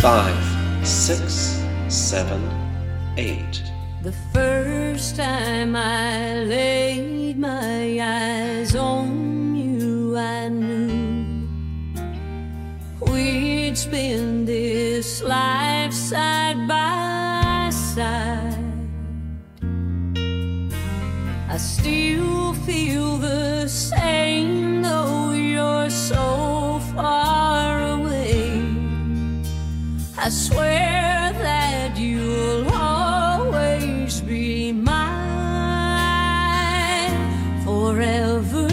5, 6, 7, 8. The first time I laid my eyes on you, I knew we'd spend this life side by side. I still feel the same, though you're so far away. I swear that you'll always be mine forever,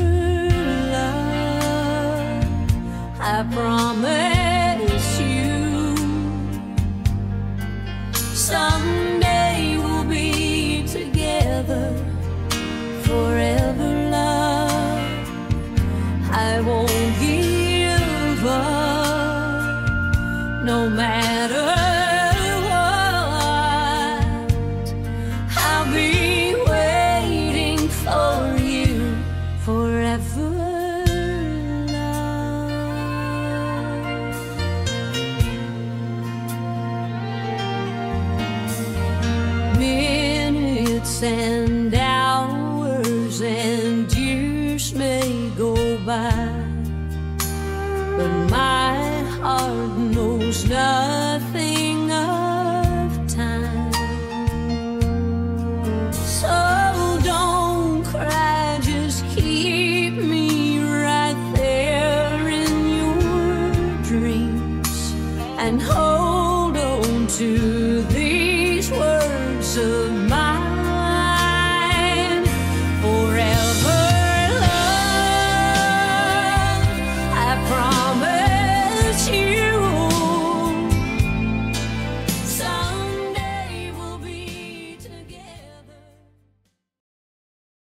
love. I promise you, someday we'll be together forever, love. I won't give up, no matter what. I'll be waiting for you forever, love. Minutes and hours and years may go by, but my heart knows nothing of time. So don't cry, just keep me right there in your dreams and hold